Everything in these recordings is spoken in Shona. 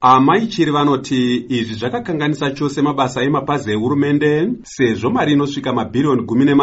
Amaichiri vanoti izvi zvakakanganisa chose mabasa emapazi ehurumende, sezvo mari inosvika mabhirioni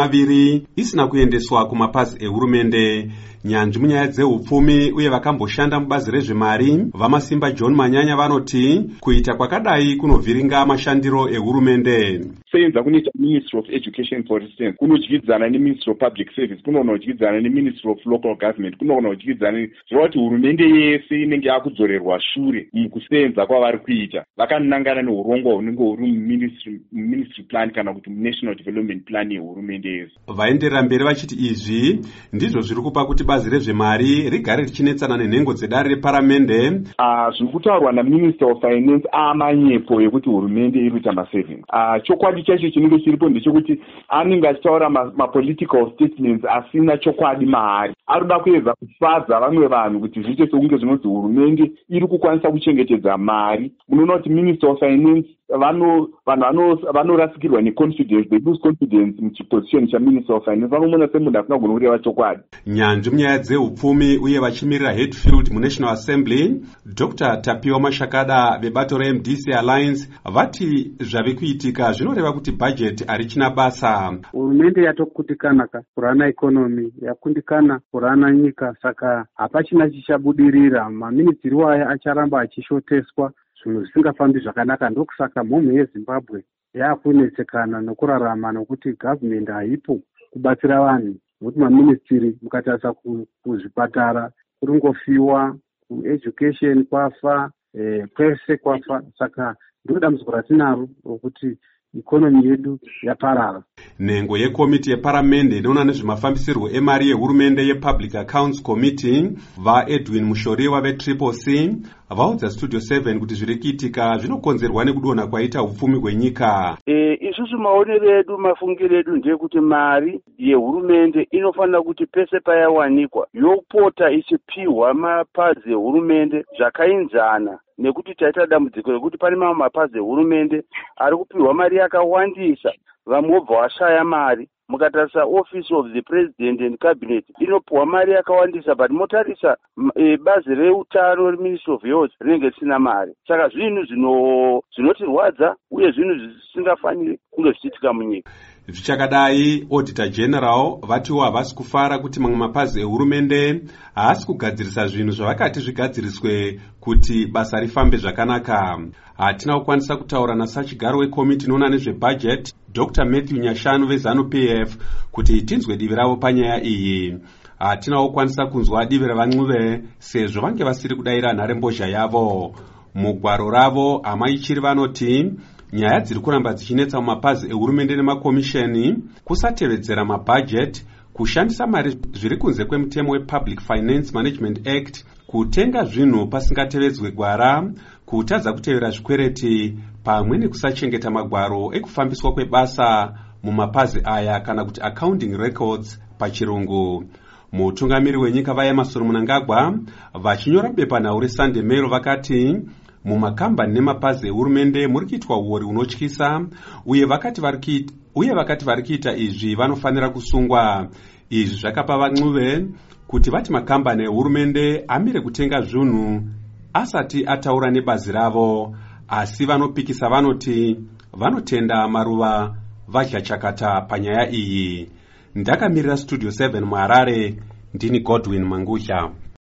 12 isina kuendeswa kumapazi ehurumende. Nyanzvi munyaya dzehupfumi uye vakamboshanda mubazi rezvemari Vamasimba John Manyanya vanoti kuita kwakadai kunovhiringa mashandiro ehurumende. Seyenza kunoita Ministry of Education for instance, kunodyidzana neMinistry of Public Service, kunodyidzana neMinistry of Local Government, kunodyidzana zvoti hurumende yese inenge yakudzorerwa shure mukusenza kwavari kuita. Vakanangana neurongwa hunenge huri muministry plan kana kuti National Development Plan yehurumende yese. Vaenderera mberi vachiti izvi ndizvo zviri kupa kuti bazi rezvemari rigare richinetsana nenhengo dzedare reparamende. Zviri kutaurwa naMinister of Finance amanyepo ekuti hurumende iri kuita masavings. Chokwadi chacho chinenge chiripo ndechekuti anenge achitaura mapolitical statements asina chokwadi maari. Arikuda kuedza kufadza vamwe vanhu kuti zviite sekunge zvinonzi hurumende iri kukwanisa kuchengetedza mari. Munoona kuti Minister of Finance vanhu vanorasikirwa neconfidence, they lose confidence muchiposition chaMinister of Finance. Vanomona semunhu asingagoni kureva chokwadi. Nyanzvi munyaya dzehupfumi uye vachimirira Hatfield muNational Assembly, Dr. Tapio Mashakada vebato reMDC Alliance vati zvave kuitika zvinoreva kuti bajeti harichina basa. Hurumende yatokutikana kurana ekonomi, yakundikana kurana nyika, saka hapachina chichabudirira. Maministiri waya acharamba achishoteswa, zvinhu zvisingafambi zvakanaka. Ndokusaka mhomho yeZimbabwe yakunetsekana nokurarama nokuti government haipo kubatsira vanhu. Nokuti maministiri mukatarisa kuzvipatara kuringofiwa, kueducation kwafa, kwese kwafa. Saka ndodambudziko ratinaro rokuti ikonomi yedu yaparara. Nhengo yekomiti yeparamende inoona nezvemafambisirwo emari yehurumende yePublic Accounts Committee vaEdwin Mushoriwa veCCC vaudza Studio 7 kuti zviri kuitika zvinokonzerwa nekudonha kwaita hupfumi hwenyika. Isusu maonero edu, mafungiro edu ndekuti mari yehurumende inofanira kuti pese payawanikwa yopota ichipiwa mapazi ehurumende zvakainzana, nekuti taita dambudziko rekuti pane mamwe mapazi ehurumende ari kupiwa mari yakawandisa, vamwe vobva vashaya mari. Mukatarisa Office of the President and Cabinet inopiwa mari yakawandisa, but motarisa bazi reutano Ministry of Health rinenge risina mari. Saka zvinhu zvinotirwadza uye zvinhu zvisingafaniri kunge zvichiitika munyika. Zvichakadai, Auditor General vatiwo havasi kufara kuti mamwe mapazi ehurumende haasi kugadzirisa zvinhu zvavakati zvigadziriswe kuti basa rifambe zvakanaka. Hatina kukwanisa kutaura nasachigaro wekomiti inoona nezvebudget Dr. Matthew Nyashanu veZANU-PF kuti tinzwe divi ravo panyaya iyi. Hatina kukwanisa kunzwa divi ravan'uve sezvo vange vasiri kudayira nharembozha yavo. Mugwaro ravo amaichiri vanoti nyaya dziri kuramba dzichinetsa mumapazi ehurumende nemakomisheni, kusatevedzera mabhajeti, kushandisa mari zviri kunze kwemutemo wePublic Finance Management Act, kutenga zvinhu pasingatevedzwe gwara, kutadza kutevera zvikwereti, pamwe nekusachengeta magwaro ekufambiswa kwebasa mumapazi aya kana kuti accounting records pachirungu. Mutungamiri wenyika vaEmmerson Mnangagwa vachinyora bepanhau reSunday Mail vakati mumakambani nemapazi ehurumende muri kuitwa uori unotyisa, uye vakati vari kuita izvi vanofanira kusungwa. Izvi zvakapa van'uve kuti vati makambani ehurumende amire kutenga zvinhu asati ataura nebazi ravo, asi vanopikisa vanoti vanotenda maruva vadya chakata panyaya iyi. Ndakamirira Studio 7 muHarare, ndini Godwin Mangusha.